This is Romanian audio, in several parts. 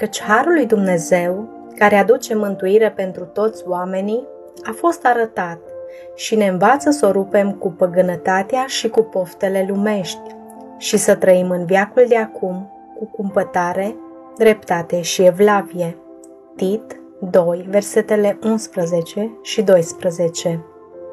căci harul lui Dumnezeu, care aduce mântuire pentru toți oamenii, a fost arătat și ne învață să o rupem cu păgânătatea și cu poftele lumești și să trăim în veacul de acum cu cumpătare, dreptate și evlavie. Tit 2, versetele 11 și 12.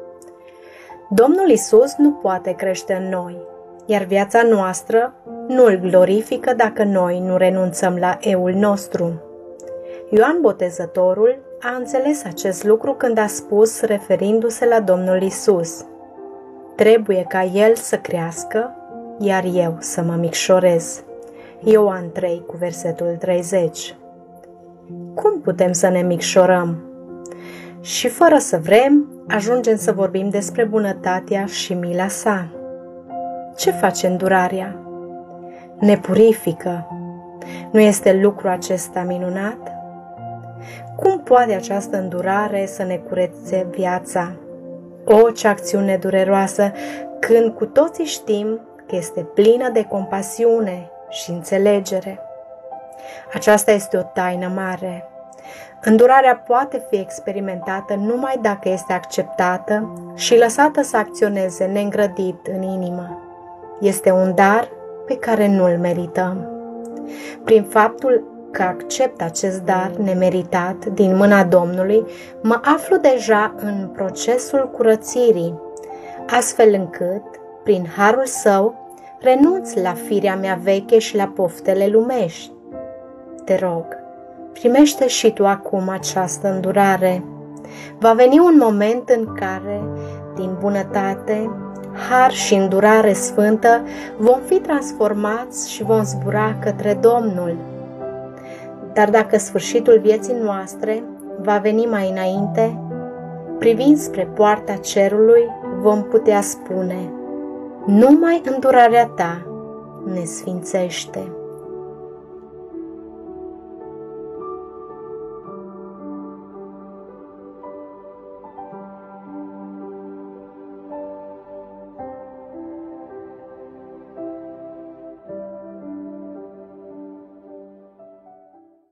Domnul Iisus nu poate crește în noi, iar viața noastră nu îl glorifică dacă noi nu renunțăm la eul nostru. Ioan Botezătorul a înțeles acest lucru când a spus, referindu-se la Domnul Iisus: trebuie ca El să crească, iar eu să mă micșorez. Ioan 3 cu versetul 30. Cum putem să ne micșorăm? Și fără să vrem, ajungem să vorbim despre bunătatea și mila sa. Ce face îndurarea? Ne purifică. Nu este lucru acesta minunat? Cum poate această îndurare să ne curețe viața? O, ce acțiune dureroasă, când cu toții știm că este plină de compasiune și înțelegere. Aceasta este o taină mare. Îndurarea poate fi experimentată numai dacă este acceptată și lăsată să acționeze neîngrădit în inimă. Este un dar pe care nu-l merităm. Prin faptul că accept acest dar nemeritat din mâna Domnului, mă aflu deja în procesul curățirii, astfel încât, prin harul său, renunț la firea mea veche și la poftele lumești. Te rog, primește și tu acum această îndurare. Va veni un moment în care, din bunătate, har și îndurare sfântă, vom fi transformați și vom zbura către Domnul. Dar dacă sfârșitul vieții noastre va veni mai înainte, privind spre poarta cerului, vom putea spune: numai îndurarea ta ne sfințește.